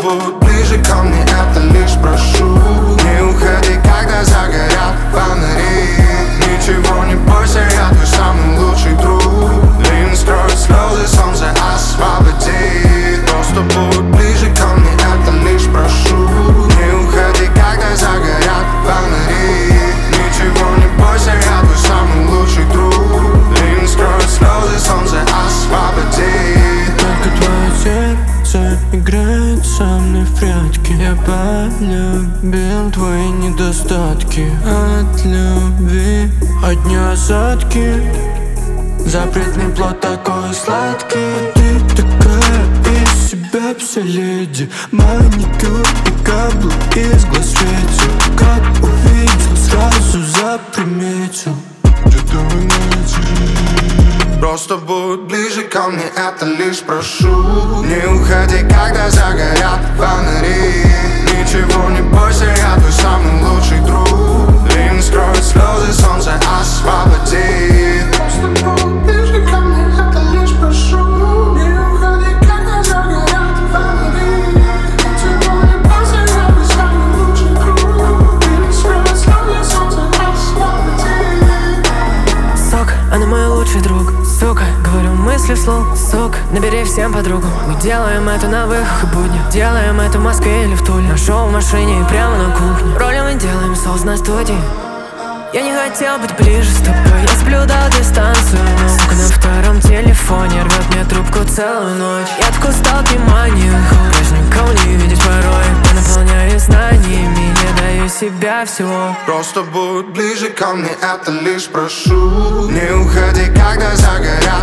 будь ближе ко мне, это лишь прошу. Не уходи, когда загорят фонари. Ничего не бойся, я твой самый лучший друг. Лин скроет слезы, солнце освободит. Просто будь ближе ко мне, это лишь прошу. Не уходи, когда загорят фонари. Ничего не бойся, я твой самый лучший друг. Лин скроет слезы, солнце освободит. Только твое сердце играет со мной в прятки. Я полюбил твои недостатки. От любви одни осадки. Запретный плод такой сладкий. Ты такая из себя вся леди. Маникюр и каблуки из глаз светит. Как увидел, сразу заприметил. Где-то в инете. Просто будь ближе ко мне, это лишь прошу. Не уходи, когда загорят фонари. Ничего не бойся, я твой самый лучший друг. Лин скроет слезы, солнце освободит. Просто будь ближе ко мне, это лишь прошу. Не уходи, когда загорят фонари. Ничего не бойся, я твой самый лучший друг. Лин скроет слезы, солнце освободит. Сок, она мой лучший друг. Сука, говорю мысли вслух. Сука, набери всем подругу. Мы делаем это на выходах и буднях. Делаем это в Москве или в Туле. На шоу в машине и прямо на кухне. Роли мы делаем соус на студии. Я не хотел быть ближе с тобой, я соблюдал дистанцию. Сука, на втором телефоне рвет мне трубку целую ночь. Я так устал от внимания, прежде никого не видеть порой. Я наполняю знаниями, не даю себя всего. Просто будь ближе ко мне, это лишь прошу. Не уходи, когда загорят